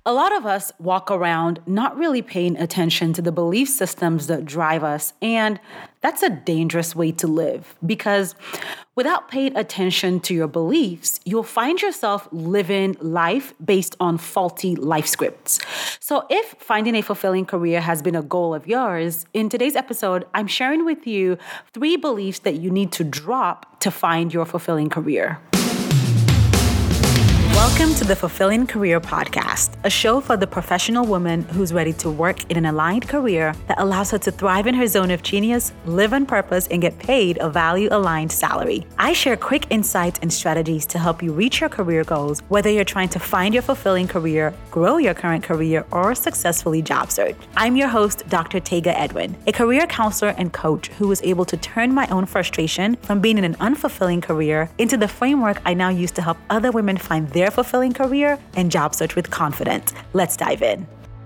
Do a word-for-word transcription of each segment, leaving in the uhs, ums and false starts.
A lot of us walk around not really paying attention to the belief systems that drive us, and that's a dangerous way to live because without paying attention to your beliefs, you'll find yourself living life based on faulty life scripts. So if finding a fulfilling career has been a goal of yours, in today's episode, I'm sharing with you three beliefs that you need to drop to find your fulfilling career. Welcome to the Fulfilling Career Podcast, a show for the professional woman who's ready to work in an aligned career that allows her to thrive in her zone of genius, live on purpose, and get paid a value-aligned salary. I share quick insights and strategies to help you reach your career goals, whether you're trying to find your fulfilling career, grow your current career, or successfully job search. I'm your host, Doctor Tega Edwin, a career counselor and coach who was able to turn my own frustration from being in an unfulfilling career into the framework I now use to help other women find their fulfilling career and job search with confidence. Let's dive in.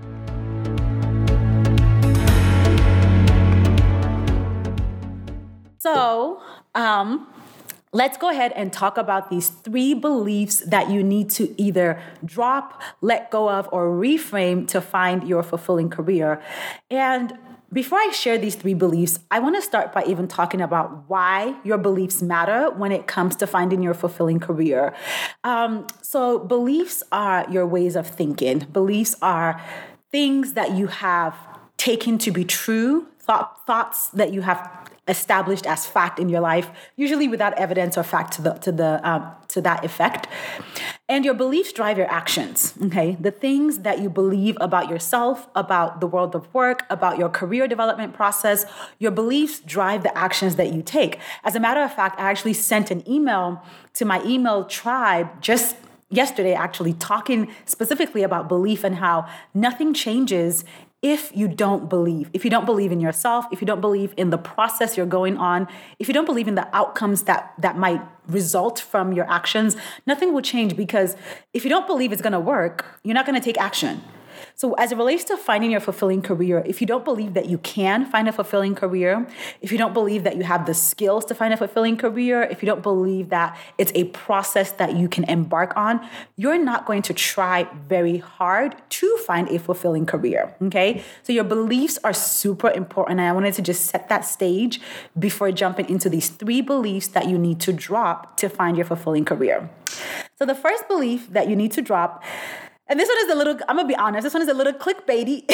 So, um, let's go ahead and talk about these three beliefs that you need to either drop, let go of, or reframe to find your fulfilling career. And before I share these three beliefs, I want to start by even talking about why your beliefs matter when it comes to finding your fulfilling career. Um, so beliefs are your ways of thinking. Beliefs are things that you have taken to be true, thought, thoughts that you have established as fact in your life, usually without evidence or fact to the to the um, to that effect. And your beliefs drive your actions. Okay, the things that you believe about yourself, about the world of work, about your career development process, your beliefs drive the actions that you take. As a matter of fact, I actually sent an email to my email tribe just yesterday, actually talking specifically about belief and how nothing changes if you don't believe, if you don't believe in yourself, if you don't believe in the process you're going on, if you don't believe in the outcomes that, that might result from your actions, nothing will change because if you don't believe it's going to work, you're not going to take action. So as it relates to finding your fulfilling career, if you don't believe that you can find a fulfilling career, if you don't believe that you have the skills to find a fulfilling career, if you don't believe that it's a process that you can embark on, you're not going to try very hard to find a fulfilling career, okay? So your beliefs are super important, and I wanted to just set that stage before jumping into these three beliefs that you need to drop to find your fulfilling career. So the first belief that you need to drop, and this one is a little, I'm going to be honest, this one is a little clickbaity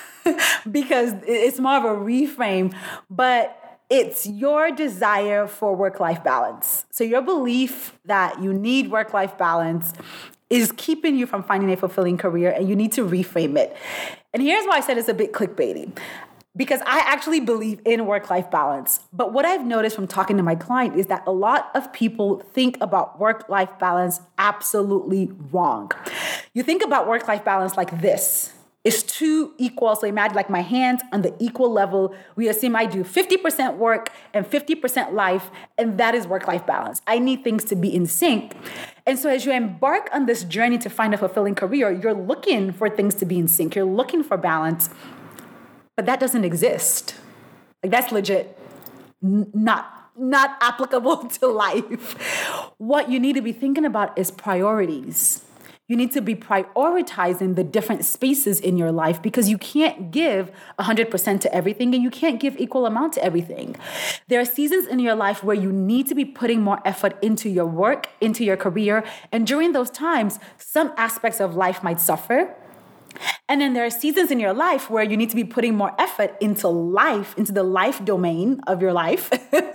because it's more of a reframe, but it's your desire for work-life balance. So your belief that you need work-life balance is keeping you from finding a fulfilling career, and you need to reframe it. And here's why I said it's a bit clickbaity. Because I actually believe in work-life balance. But what I've noticed from talking to my client is that a lot of people think about work-life balance absolutely wrong. You think about work-life balance like this. It's two equal. So imagine like my hands on the equal level. We assume I do fifty percent work and fifty percent life, and that is work-life balance. I need things to be in sync. And so as you embark on this journey to find a fulfilling career, you're looking for things to be in sync. You're looking for balance. But that doesn't exist. Like that's legit n- not, not applicable to life. What you need to be thinking about is priorities. You need to be prioritizing the different spaces in your life because you can't give one hundred percent to everything and you can't give equal amount to everything. There are seasons in your life where you need to be putting more effort into your work, into your career. And during those times, some aspects of life might suffer. And then there are seasons in your life where you need to be putting more effort into life, into the life domain of your life.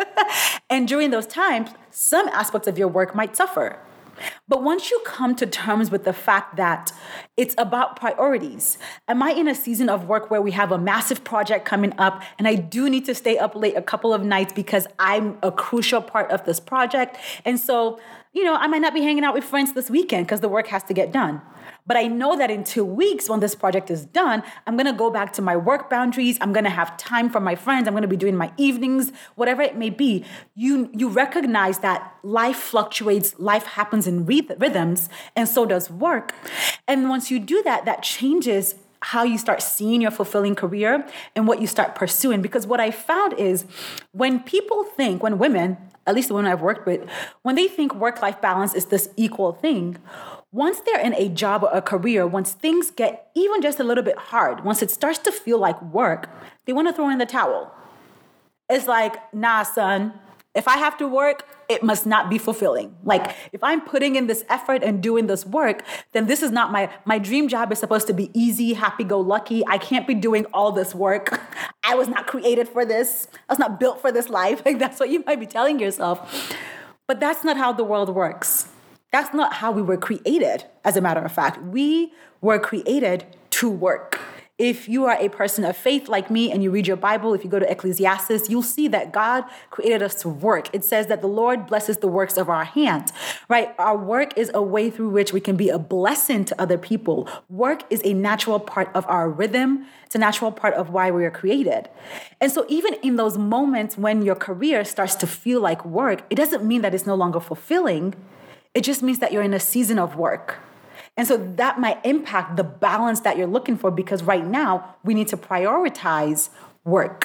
And during those times, some aspects of your work might suffer. But once you come to terms with the fact that it's about priorities, am I in a season of work where we have a massive project coming up and I do need to stay up late a couple of nights because I'm a crucial part of this project? And so, you know, I might not be hanging out with friends this weekend because the work has to get done. But I know that in two weeks, when this project is done, I'm going to go back to my work boundaries. I'm going to have time for my friends. I'm going to be doing my evenings, whatever it may be. You, you recognize that life fluctuates, life happens in rhythms, and so does work. And once you do that, that changes how you start seeing your fulfilling career and what you start pursuing. Because what I found is when people think, when women, at least the women I've worked with, when they think work-life balance is this equal thing, once they're in a job or a career, once things get even just a little bit hard, once it starts to feel like work, they want to throw in the towel. It's like, nah, son, if I have to work, it must not be fulfilling. Like, if I'm putting in this effort and doing this work, then this is not my, my dream job is supposed to be easy, happy-go-lucky. I can't be doing all this work. I was not created for this. I was not built for this life. Like, that's what you might be telling yourself. But that's not how the world works. That's not how we were created, as a matter of fact. We were created to work. If you are a person of faith like me and you read your Bible, if you go to Ecclesiastes, you'll see that God created us to work. It says that the Lord blesses the works of our hands, right? Our work is a way through which we can be a blessing to other people. Work is a natural part of our rhythm. It's a natural part of why we are created. And so even in those moments when your career starts to feel like work, it doesn't mean that it's no longer fulfilling. It just means that you're in a season of work. And so that might impact the balance that you're looking for, because right now we need to prioritize work.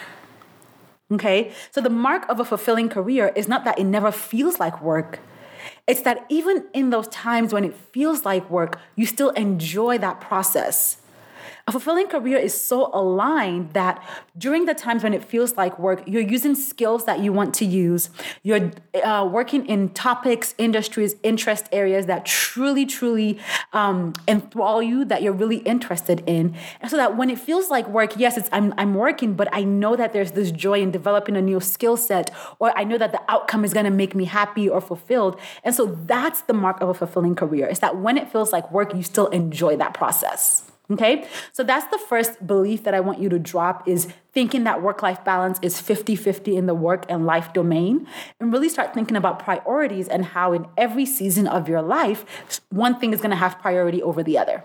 Okay? So the mark of a fulfilling career is not that it never feels like work. It's that even in those times when it feels like work, you still enjoy that process. A fulfilling career is so aligned that during the times when it feels like work, you're using skills that you want to use. You're uh, working in topics, industries, interest areas that truly, truly um, enthrall you, that you're really interested in. And so that when it feels like work, yes, it's I'm, I'm working, but I know that there's this joy in developing a new skill set, or I know that the outcome is going to make me happy or fulfilled. And so that's the mark of a fulfilling career. It's that when it feels like work, you still enjoy that process. Okay, so that's the first belief that I want you to drop, is thinking that work-life balance is fifty-fifty in the work and life domain, and really start thinking about priorities and how in every season of your life, one thing is going to have priority over the other.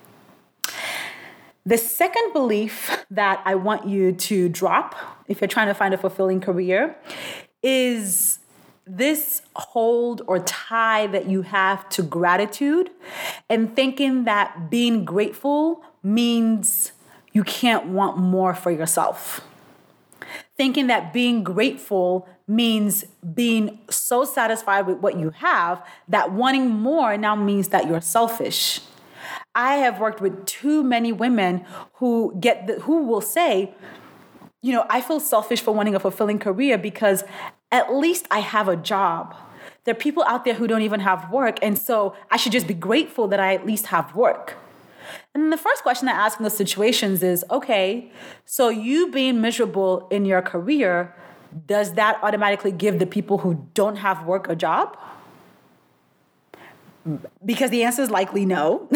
The second belief that I want you to drop, if you're trying to find a fulfilling career, is this hold or tie that you have to gratitude, and thinking that being grateful means you can't want more for yourself. Thinking that being grateful means being so satisfied with what you have that wanting more now means that you're selfish. I have worked with too many women who get the, who will say, you know, I feel selfish for wanting a fulfilling career because at least I have a job. There are people out there who don't even have work, and so I should just be grateful that I at least have work. And the first question I ask in those situations is, okay, so you being miserable in your career, does that automatically give the people who don't have work a job? Because the answer is likely no.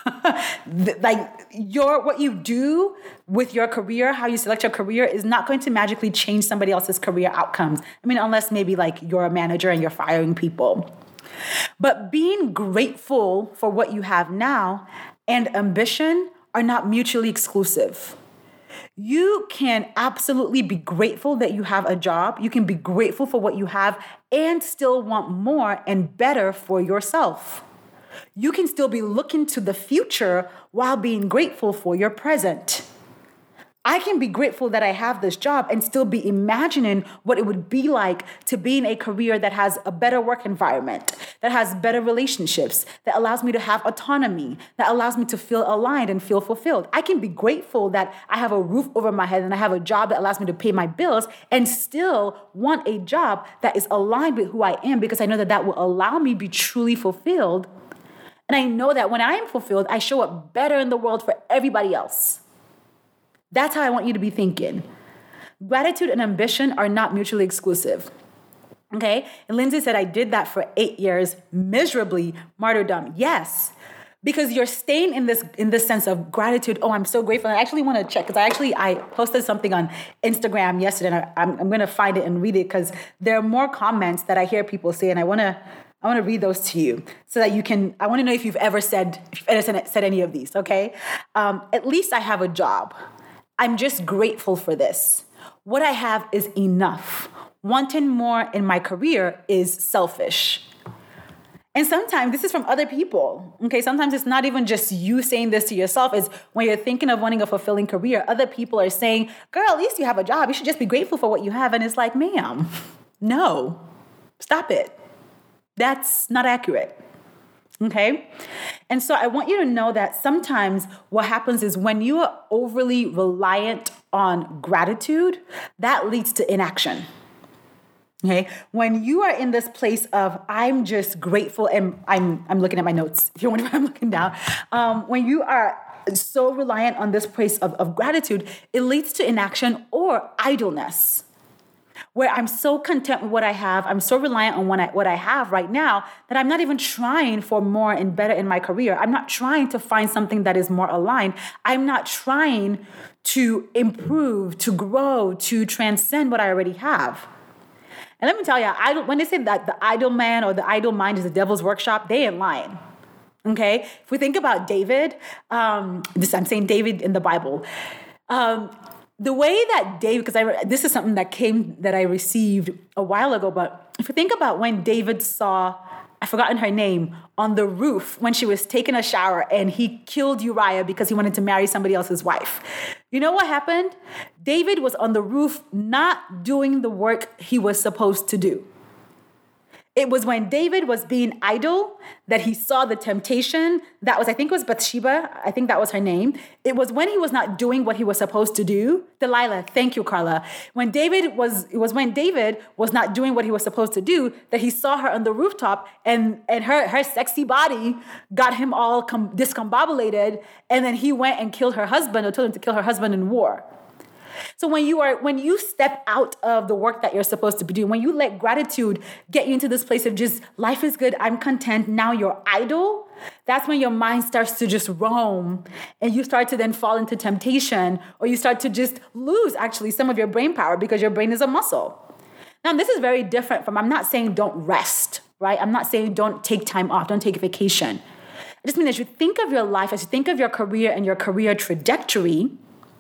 Like your what you do with your career, how you select your career, is not going to magically change somebody else's career outcomes. I mean, unless maybe like you're a manager and you're firing people. But being grateful for what you have now and ambition are not mutually exclusive. You can absolutely be grateful that you have a job. You can be grateful for what you have and still want more and better for yourself. You can still be looking to the future while being grateful for your present. I can be grateful that I have this job and still be imagining what it would be like to be in a career that has a better work environment, that has better relationships, that allows me to have autonomy, that allows me to feel aligned and feel fulfilled. I can be grateful that I have a roof over my head and I have a job that allows me to pay my bills, and still want a job that is aligned with who I am, because I know that that will allow me to be truly fulfilled. And I know that when I am fulfilled, I show up better in the world for everybody else. That's how I want you to be thinking. Gratitude and ambition are not mutually exclusive. Okay? And Lindsay said, I did that for eight years, miserably, martyrdom. Yes, because you're staying in this in this sense of gratitude. Oh, I'm so grateful. I actually want to check, because I actually, I posted something on Instagram yesterday, and I, I'm, I'm going to find it and read it, because there are more comments that I hear people say, and I want to I want to read those to you so that you can, I want to know if you've ever said, if you've ever said, said any of these, okay? Um, at least I have a job. I'm just grateful for this. What I have is enough. Wanting more in my career is selfish. And sometimes this is from other people, okay? Sometimes it's not even just you saying this to yourself. It's when you're thinking of wanting a fulfilling career, other people are saying, girl, at least you have a job. You should just be grateful for what you have. And it's like, ma'am, no, stop it. That's not accurate. Okay. And so I want you to know that sometimes what happens is when you are overly reliant on gratitude, that leads to inaction. Okay. When you are in this place of, I'm just grateful, and I'm, I'm looking at my notes, if you wonder why I'm looking down. Um, when you are so reliant on this place of, of gratitude, it leads to inaction or idleness, where I'm so content with what I have. I'm so reliant on what I, what I have right now that I'm not even trying for more and better in my career. I'm not trying to find something that is more aligned. I'm not trying to improve, to grow, to transcend what I already have. And let me tell you, I, when they say that the idle man or the idle mind is the devil's workshop, they ain't lying. Okay? If we think about David, um, this I'm saying David in the Bible, um, the way that David, because I this is something that came that I received a while ago, but if you think about when David saw, I've forgotten her name, on the roof when she was taking a shower and he killed Uriah because he wanted to marry somebody else's wife. You know what happened? David was on the roof not doing the work he was supposed to do. It was when David was being idle that he saw the temptation. That was, I think it was Bathsheba. I think that was her name. It was when he was not doing what he was supposed to do. Delilah, thank you, Carla. When David was, it was when David was not doing what he was supposed to do that he saw her on the rooftop, and, and her, her sexy body got him all com- discombobulated. And then he went and killed her husband, or told him to kill her husband in war. So when you are, when you step out of the work that you're supposed to be doing, when you let gratitude get you into this place of just, life is good, I'm content, now you're idle, that's when your mind starts to just roam and you start to then fall into temptation, or you start to just lose actually some of your brain power because your brain is a muscle. Now, this is very different from, I'm not saying don't rest, right? I'm not saying don't take time off, don't take a vacation. I just mean as you think of your life, as you think of your career and your career trajectory,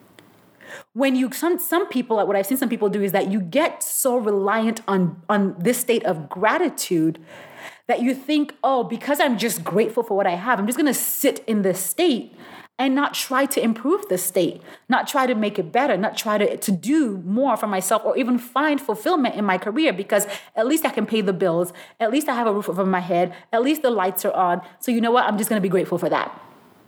when you, some some people, what I've seen some people do is that you get so reliant on, on this state of gratitude that you think, oh, because I'm just grateful for what I have, I'm just going to sit in this state and not try to improve the state, not try to make it better, not try to, to do more for myself or even find fulfillment in my career, because at least I can pay the bills. At least I have a roof over my head. At least the lights are on. So you know what? I'm just going to be grateful for that.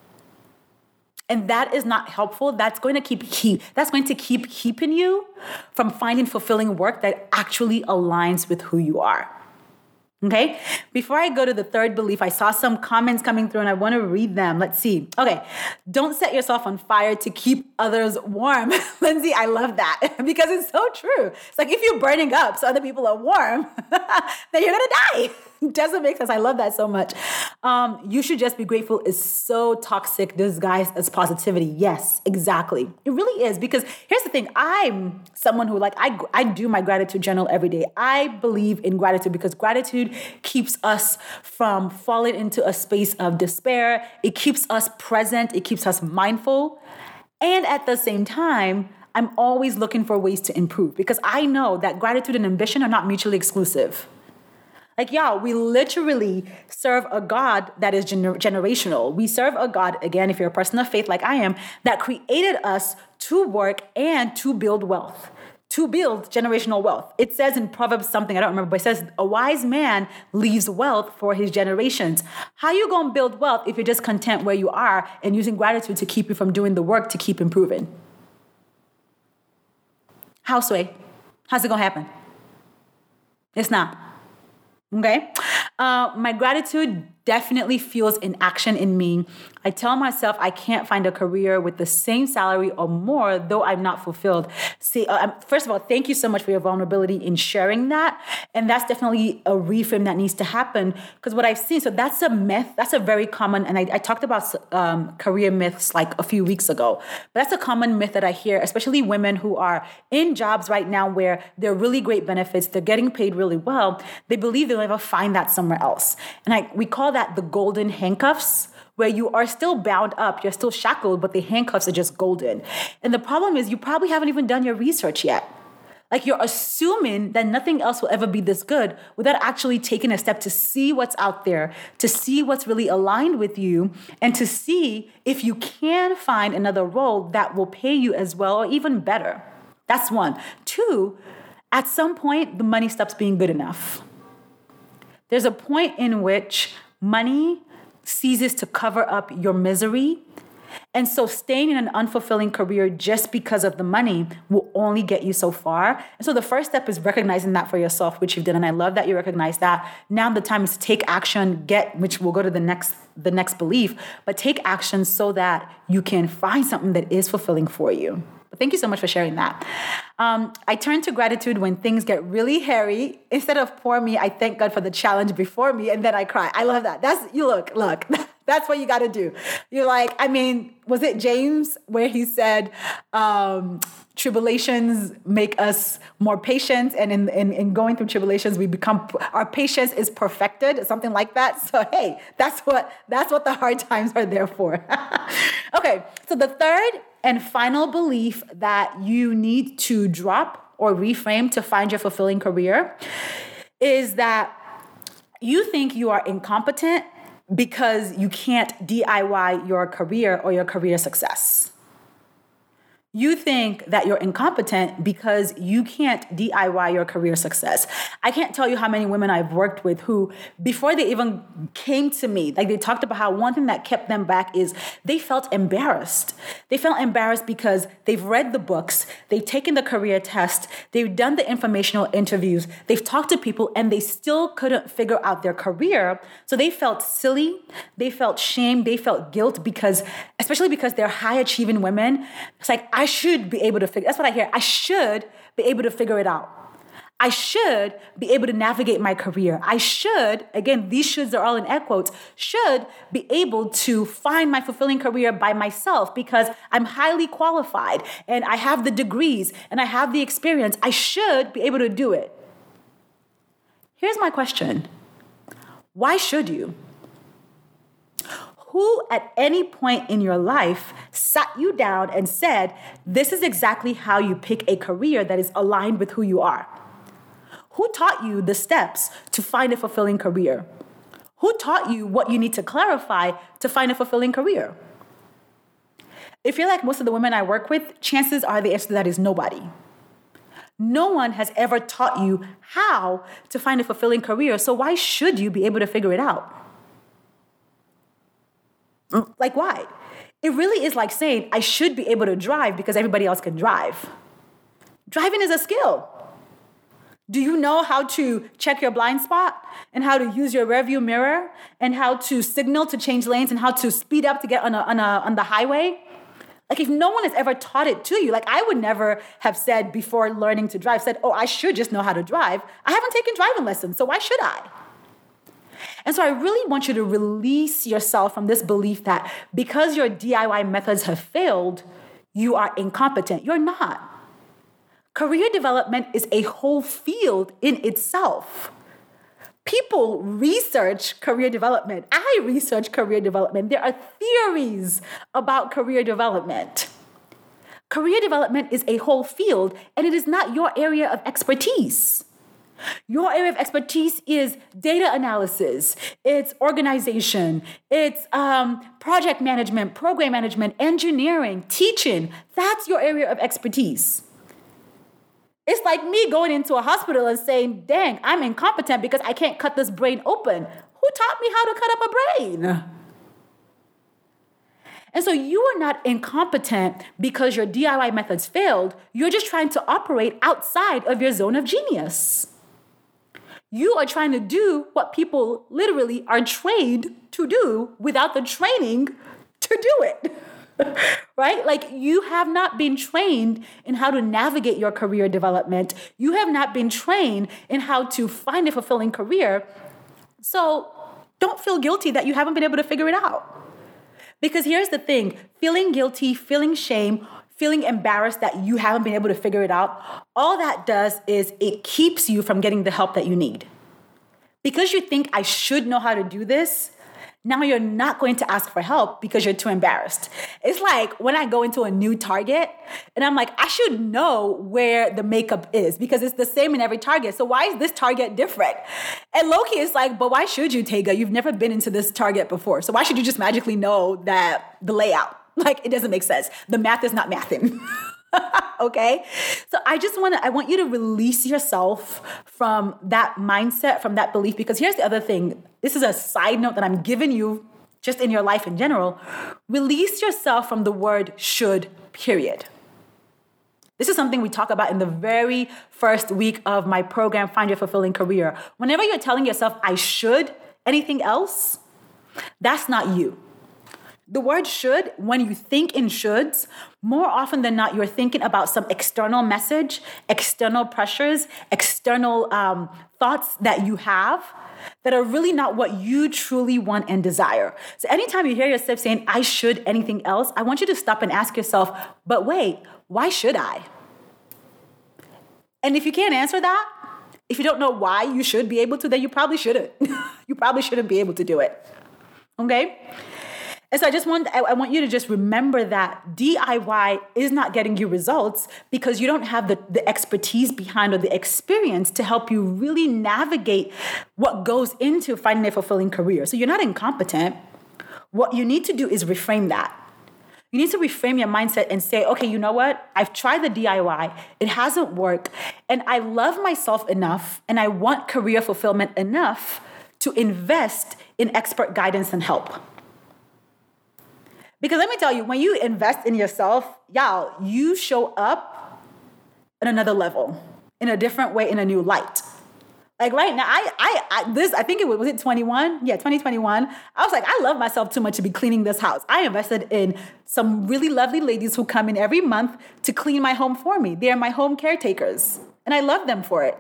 And that is not helpful. That's going to keep, keep that's going to keep keeping you from finding fulfilling work that actually aligns with who you are. Okay? Before I go to the third belief, I saw some comments coming through and I want to read them. Let's see. Okay. Don't set yourself on fire to keep others warm. Lindsay, I love that because it's so true. It's like if you're burning up so other people are warm, then you're going to die. Doesn't make sense. I love that so much. Um, you should just be grateful is so toxic disguised as positivity. Yes, exactly. It really is, because here's the thing. I'm someone who like, I, I do my gratitude journal every day. I believe in gratitude because gratitude keeps us from falling into a space of despair. It keeps us present. It keeps us mindful. And at the same time, I'm always looking for ways to improve because I know that gratitude and ambition are not mutually exclusive. Like, yeah, we literally serve a God that is gener- generational. We serve a God, again, if you're a person of faith like I am, that created us to work and to build wealth, to build generational wealth. It says in Proverbs something, I don't remember, but it says, a wise man leaves wealth for his generations. How you going to build wealth if you're just content where you are and using gratitude to keep you from doing the work to keep improving? How, Sway? How's it going to happen? It's not. Okay. Uh, my gratitude definitely feels in action in me. I tell myself I can't find a career with the same salary or more, though I'm not fulfilled. See, uh, first of all, thank you so much for your vulnerability in sharing that. And that's definitely a reframe that needs to happen, because what I've seen, so that's a myth. That's a very common, and I, I talked about um, career myths like a few weeks ago. But that's a common myth that I hear, especially women who are in jobs right now where they're really great benefits, they're getting paid really well. They believe they'll never find that somewhere else. And I, we call that the golden handcuffs, where you are still bound up, you're still shackled, but the handcuffs are just golden. And the problem is you probably haven't even done your research yet. Like, you're assuming that nothing else will ever be this good without actually taking a step to see what's out there, to see what's really aligned with you, and to see if you can find another role that will pay you as well or even better. That's one. Two, at some point, the money stops being good enough. There's a point in which money ceases to cover up your misery. And so staying in an unfulfilling career just because of the money will only get you so far. And so the first step is recognizing that for yourself, which you've done. And I love that you recognize that. Now the time is to take action, get, which we'll go to the next, the next belief, but take action so that you can find something that is fulfilling for you. But thank you so much for sharing that. Um, I turn to gratitude when things get really hairy. Instead of poor me, I thank God for the challenge before me, and then I cry. I love that. That's, you look, look. That's what you got to do. You're like, I mean, was it James where he said, um, tribulations make us more patient, and in, in, in going through tribulations, we become, our patience is perfected, something like that. So, hey, that's what, that's what the hard times are there for. Okay, so the third and final belief that you need to drop or reframe to find your fulfilling career is that you think you are incompetent because you can't D I Y your career or your career success. You think that you're incompetent because you can't D I Y your career success. I can't tell you how many women I've worked with who, before they even came to me, like they talked about how one thing that kept them back is they felt embarrassed. They felt embarrassed because they've read the books, they've taken the career test, they've done the informational interviews, they've talked to people, and they still couldn't figure out their career. So they felt silly, they felt shame, they felt guilt because, especially because they're high achieving women. It's like, I should be able to figure, that's what I hear. I should be able to figure it out. I should be able to navigate my career. I should, again, these shoulds are all in air quotes, should be able to find my fulfilling career by myself because I'm highly qualified and I have the degrees and I have the experience. I should be able to do it. Here's my question. Why should you? Who at any point in your life sat you down and said, this is exactly how you pick a career that is aligned with who you are? Who taught you the steps to find a fulfilling career? Who taught you what you need to clarify to find a fulfilling career? If you're like most of the women I work with, chances are the answer to that is nobody. No one has ever taught you how to find a fulfilling career, so why should you be able to figure it out? Like, why? It really is like saying, I should be able to drive because everybody else can drive. Driving is a skill. Do you know how to check your blind spot and how to use your rearview mirror and how to signal to change lanes and how to speed up to get on, a, on, a, on the highway? Like, if no one has ever taught it to you, like I would never have said before learning to drive, said, oh, I should just know how to drive. I haven't taken driving lessons, so why should I? And so I really want you to release yourself from this belief that because your D I Y methods have failed, you are incompetent. You're not. Career development is a whole field in itself. People research career development. I research career development. There are theories about career development. Career development is a whole field, and it is not your area of expertise. Your area of expertise is data analysis, it's organization, it's um, project management, program management, engineering, teaching. That's your area of expertise. It's like me going into a hospital and saying, dang, I'm incompetent because I can't cut this brain open. Who taught me how to cut up a brain? And so you are not incompetent because your D I Y methods failed. You're just trying to operate outside of your zone of genius. You are trying to do what people literally are trained to do without the training to do it, right? Like you have not been trained in how to navigate your career development. You have not been trained in how to find a fulfilling career. So don't feel guilty that you haven't been able to figure it out. Because here's the thing, feeling guilty, feeling shame, feeling embarrassed that you haven't been able to figure it out, all that does is it keeps you from getting the help that you need. Because you think I should know how to do this, now you're not going to ask for help because you're too embarrassed. It's like when I go into a new Target and I'm like, I should know where the makeup is because it's the same in every Target. So why is this Target different? And Loki is like, but why should you, Tega? You've never been into this Target before. So why should you just magically know that the layout? Like, it doesn't make sense. The math is not mathing. Okay? So I just want to, I want you to release yourself from that mindset, from that belief, because here's the other thing. This is a side note that I'm giving you just in your life in general, release yourself from the word should, period. This is something we talk about in the very first week of my program, Find Your Fulfilling Career. Whenever you're telling yourself, I should anything else, that's not you. The word should, when you think in shoulds, more often than not, you're thinking about some external message, external pressures, external um, thoughts that you have that are really not what you truly want and desire. So anytime you hear yourself saying, I should anything else, I want you to stop and ask yourself, but wait, why should I? And if you can't answer that, if you don't know why you should be able to, then you probably shouldn't. You probably shouldn't be able to do it. Okay? And so I just want, I want you to just remember that D I Y is not getting you results because you don't have the, the expertise behind or the experience to help you really navigate what goes into finding a fulfilling career. So you're not incompetent. What you need to do is reframe that. You need to reframe your mindset and say, okay, you know what? I've tried the D I Y. It hasn't worked. And I love myself enough and I want career fulfillment enough to invest in expert guidance and help. Because let me tell you, when you invest in yourself, y'all, you show up at another level, in a different way, in a new light. Like right now, I, I, I this, I think it was, was it twenty-one? Yeah, twenty twenty-one. I was like, I love myself too much to be cleaning this house. I invested in some really lovely ladies who come in every month to clean my home for me. They're my home caretakers, and I love them for it.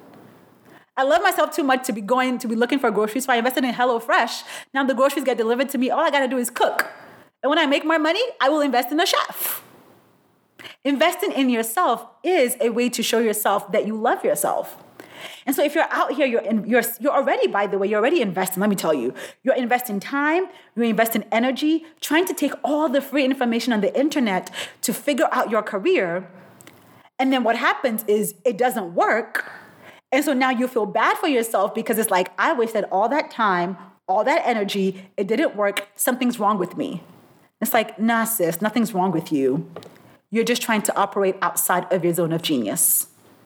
I love myself too much to be going, to be looking for groceries, so I invested in HelloFresh. Now the groceries get delivered to me. All I got to do is cook. And when I make more money, I will invest in a chef. Investing in yourself is a way to show yourself that you love yourself. And so if you're out here, you're, in, you're, you're already, by the way, you're already investing. Let me tell you, you're investing time, you're investing energy, trying to take all the free information on the internet to figure out your career. And then what happens is it doesn't work. And so now you feel bad for yourself because it's like, I wasted all that time, all that energy. It didn't work. Something's wrong with me. It's like, nah, sis, nothing's wrong with you. You're just trying to operate outside of your zone of genius.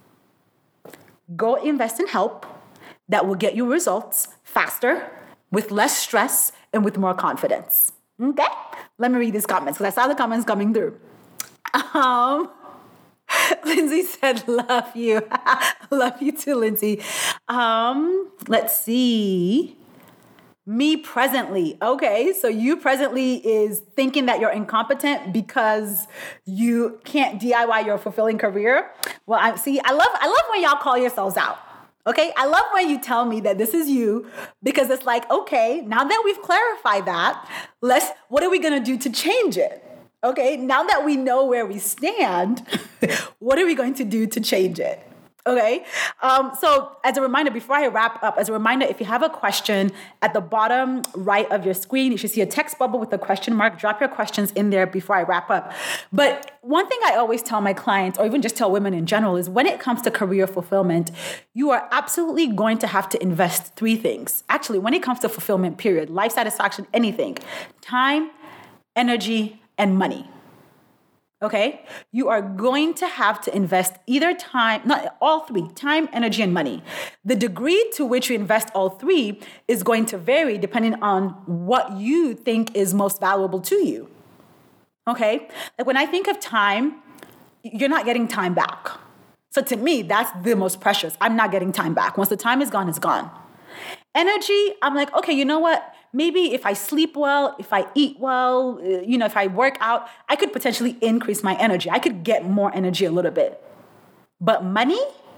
Go invest in help that will get you results faster, with less stress, and with more confidence. Okay? Let me read these comments because I saw the comments coming through. Um, Lindsay said, love you. Love you too, Lindsay. Um, let's see. Me presently. Okay, so you presently is thinking that you're incompetent because you can't D I Y your fulfilling career. Well, I see. I love. I love when y'all call yourselves out. Okay, I love when you tell me that this is you because it's like, okay, now that we've clarified that, let's. What are we gonna do to change it? Okay, now that we know where we stand, what are we going to do to change it? Okay, um, so as a reminder, before I wrap up, as a reminder, if you have a question at the bottom right of your screen, you should see a text bubble with a question mark. Drop your questions in there before I wrap up. But one thing I always tell my clients, or even just tell women in general, is when it comes to career fulfillment, you are absolutely going to have to invest three things. Actually, when it comes to fulfillment, period, life satisfaction, anything, time, energy, and money. Okay, you are going to have to invest either time, not all three, time, energy, and money. The degree to which you invest all three is going to vary depending on what you think is most valuable to you. Okay, like when I think of time, you're not getting time back. So to me, that's the most precious. I'm not getting time back. Once the time is gone, it's gone. Energy, I'm like, okay, you know what? Maybe if I sleep well, if I eat well, you know, if I work out, I could potentially increase my energy. I could get more energy a little bit. But money,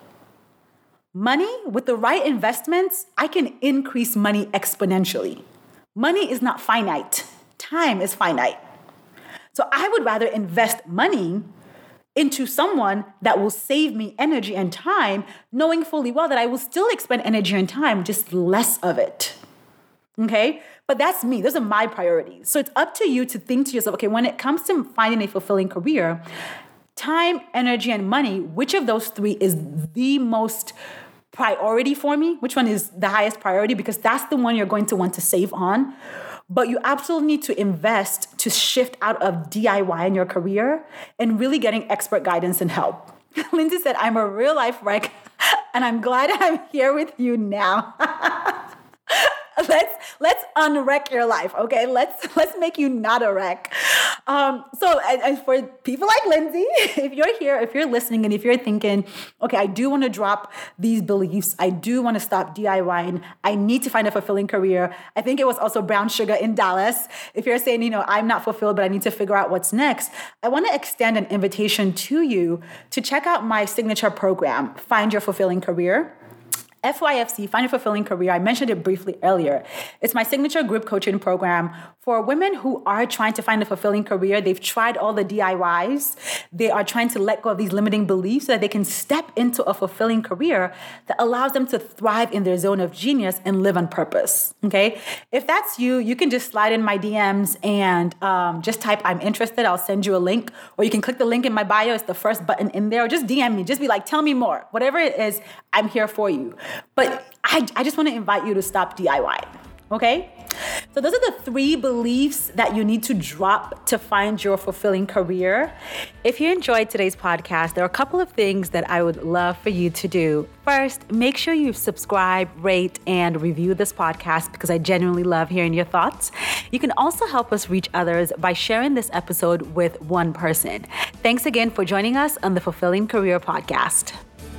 money with the right investments, I can increase money exponentially. Money is not finite. Time is finite. So I would rather invest money into someone that will save me energy and time, knowing fully well that I will still expend energy and time, just less of it. Okay? But that's me. Those are my priorities. So it's up to you to think to yourself, okay, when it comes to finding a fulfilling career, time, energy, and money, which of those three is the most priority for me? Which one is the highest priority? Because that's the one you're going to want to save on. But you absolutely need to invest to shift out of D I Y in your career and really getting expert guidance and help. Lindsay said, I'm a real life wreck, and I'm glad I'm here with you now. let's let's unwreck your life, okay? Let's let's make you not a wreck. Um, so, and, and for people like Lindsay, if you're here, if you're listening, and if you're thinking, okay, I do want to drop these beliefs, I do want to stop DIYing, I need to find a fulfilling career. I think it was also Brown Sugar in Dallas. If you're saying, you know, I'm not fulfilled, but I need to figure out what's next, I want to extend an invitation to you to check out my signature program, Find Your Fulfilling Career. F Y F C, Find Your Fulfilling Career. I mentioned it briefly earlier. It's my signature group coaching program for women who are trying to find a fulfilling career. They've tried all the D I Ys. They are trying to let go of these limiting beliefs so that they can step into a fulfilling career that allows them to thrive in their zone of genius and live on purpose. Okay? If that's you, you can just slide in my D Ms and um, just type, I'm interested. I'll send you a link. Or you can click the link in my bio. It's the first button in there. Or just D M me. Just be like, tell me more. Whatever it is, I'm here for you. But I, I just want to invite you to stop DIYing, okay? So those are the three beliefs that you need to drop to find your fulfilling career. If you enjoyed today's podcast, there are a couple of things that I would love for you to do. First, make sure you subscribe, rate, and review this podcast because I genuinely love hearing your thoughts. You can also help us reach others by sharing this episode with one person. Thanks again for joining us on the Fulfilling Career Podcast.